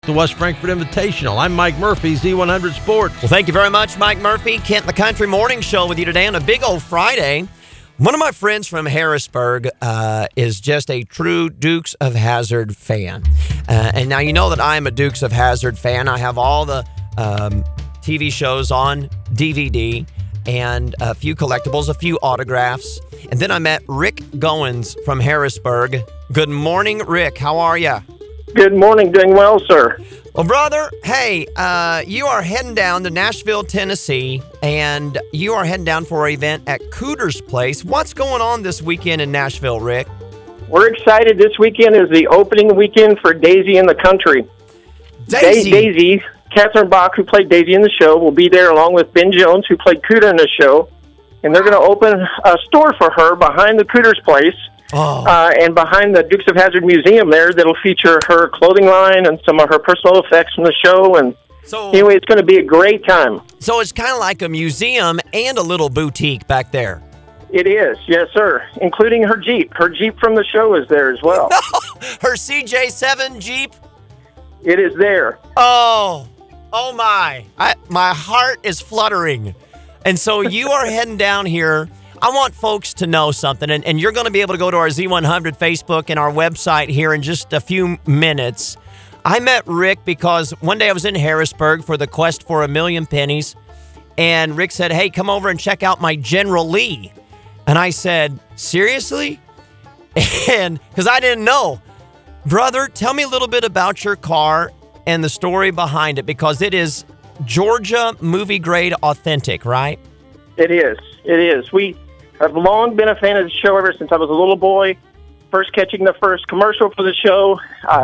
The West Frankfort Invitational. I'm Mike Murphy, Z100 Sports. Well, thank you very much, Mike Murphy. Kent the Country Morning Show with you today on a big old Friday. One of my friends from Harrisburg is just a true Dukes of Hazzard fan. And now you know that I'm a Dukes of Hazzard fan. I have all the TV shows on DVD and a few collectibles, a few autographs. And then I met Rick Goins from Harrisburg. Good morning, Rick. How are you? Good morning. Doing well, sir. Well, brother, hey, you are heading down to Nashville, Tennessee, and you are heading down for an event at Cooter's Place. What's going on this weekend in Nashville, Rick? We're excited. This weekend is the opening weekend for Daisy in the Country. Daisy, Catherine Bach, who played Daisy in the show, will be there along with Ben Jones, who played Cooter in the show. And they're going to open a store for her behind the Cooter's Place. And behind the Dukes of Hazzard Museum there, that'll feature her clothing line and some of her personal effects from the show. And so, anyway, it's going to be a great time. So it's kind of like a museum and a little boutique back there. It is, yes, sir, including her Jeep. Her Jeep from the show is there as well. Her CJ7 Jeep? It is there. Oh my. My heart is fluttering. And so you are heading down here. I want folks to know something, and you're going to be able to go to our Z100 Facebook and our website here in just a few minutes. I met Rick because one day I was in Harrisburg for the Quest for a Million Pennies, and Rick said, hey, come over and check out my General Lee. And I said, seriously? And because I didn't know. Brother, tell me a little bit about your car and the story behind it, because it is Georgia movie grade authentic, right? It is. It is. I've long been a fan of the show ever since I was a little boy. First catching the first commercial for the show.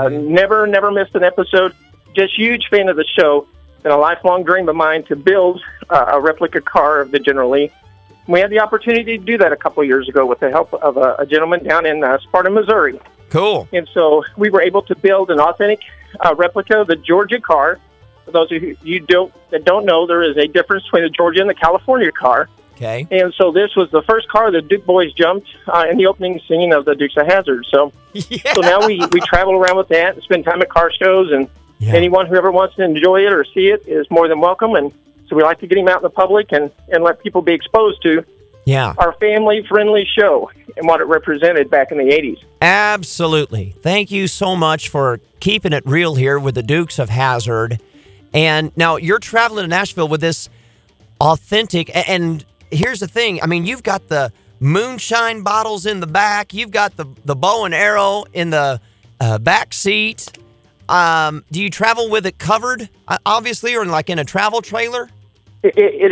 Never missed an episode. Just huge fan of the show. Been a lifelong dream of mine to build a replica car of the General Lee. We had the opportunity to do that a couple of years ago with the help of a gentleman down in Sparta, Missouri. Cool. And so we were able to build an authentic replica of the Georgia car. For those of you that don't know, there is a difference between the Georgia and the California car. Okay. And so this was the first car the Duke boys jumped in the opening scene of the Dukes of Hazzard. So, So now we travel around with that and spend time at car shows, and anyone who ever wants to enjoy it or see it is more than welcome. And so we like to get him out in the public and let people be exposed to our family-friendly show and what it represented back in the 80s. Absolutely. Thank you so much for keeping it real here with the Dukes of Hazzard. And now you're traveling to Nashville with this authentic, and here's the thing. I mean, you've got the moonshine bottles in the back. You've got the bow and arrow in the back seat. Do you travel with it covered, obviously, or like in a travel trailer? It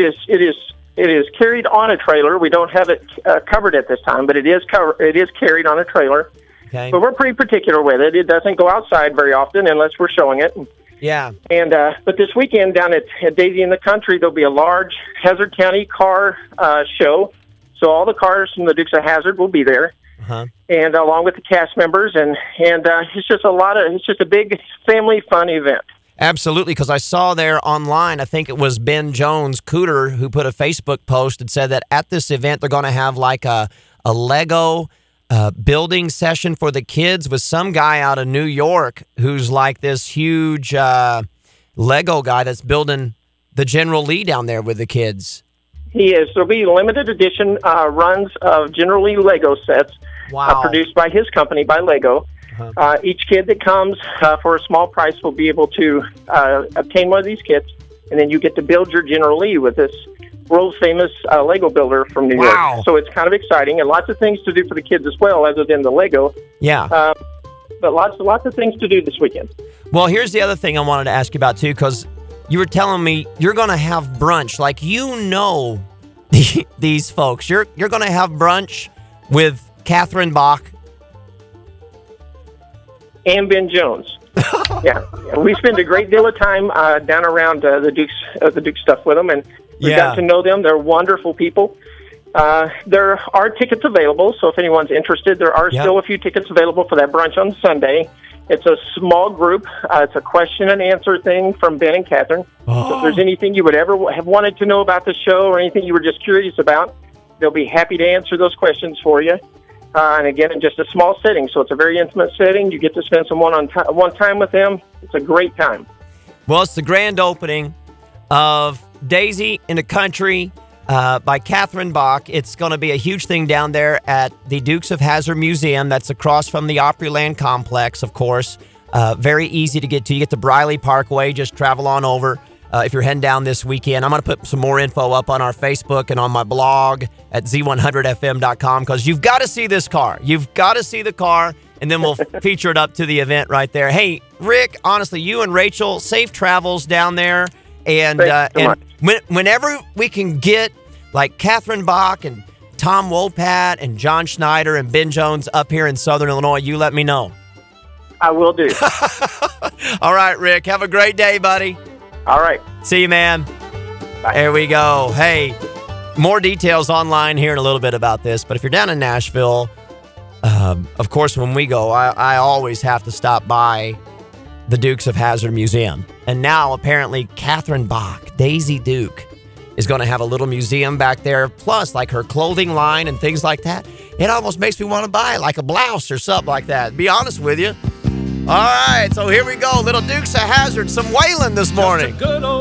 is carried on a trailer. We don't have it covered at this time, but it is carried on a trailer. Okay. But we're pretty particular with it. It doesn't go outside very often unless we're showing it. Yeah. And but this weekend down at Daisy in the Country, there'll be a large Hazzard County car show. So all the cars from the Dukes of Hazzard will be there, and along with the cast members, and it's just a big family fun event. Absolutely, because I saw there online, I think it was Ben Jones, Cooter, who put a Facebook post and said that at this event they're going to have like a Lego building session for the kids with some guy out of New York who's like this huge Lego guy that's building the General Lee down there with the kids. He is. There'll be limited edition runs of General Lee Lego sets produced by his company, by Lego. Each kid that comes for a small price will be able to obtain one of these kits, and then you get to build your General Lee with this world-famous Lego builder from New York. So it's kind of exciting, and lots of things to do for the kids as well, other than the Lego. Yeah. But lots of things to do this weekend. Well, here's the other thing I wanted to ask you about, too, because you were telling me you're going to have brunch. Like, these folks. You're going to have brunch with Catherine Bach. And Ben Jones. Yeah. We spend a great deal of time down around the Duke stuff with them, and we've got to know them. They're wonderful people. There are tickets available, so if anyone's interested, there are still a few tickets available for that brunch on Sunday. It's a small group. It's a question and answer thing from Ben and Catherine. So if there's anything you would ever have wanted to know about the show or anything you were just curious about, they'll be happy to answer those questions for you. And again, in just a small setting, so it's a very intimate setting. You get to spend some one time with them. It's a great time. Well, it's the grand opening of Daisy in the Country by Catherine Bach. It's going to be a huge thing down there at the Dukes of Hazzard Museum. That's across from the Opryland Complex, of course. Very easy to get to. You get to Briley Parkway. Just travel on over if you're heading down this weekend. I'm going to put some more info up on our Facebook and on my blog at z100fm.com because you've got to see this car. You've got to see the car, and then we'll feature it up to the event right there. Hey, Rick, honestly, you and Rachel, safe travels down there. And whenever we can get like Catherine Bach and Tom Wopat and John Schneider and Ben Jones up here in Southern Illinois, you let me know. I will do. All right, Rick. Have a great day, buddy. All right. See you, man. Bye. There we go. Hey, more details online here in a little bit about this. But if you're down in Nashville, of course, when we go, I always have to stop by the Dukes of Hazzard Museum. And now, apparently, Catherine Bach, Daisy Duke, is going to have a little museum back there. Plus, like her clothing line and things like that. It almost makes me want to buy like a blouse or something like that. To be honest with you. All right, so here we go. Little Dukes of Hazzard, some Waylon this morning.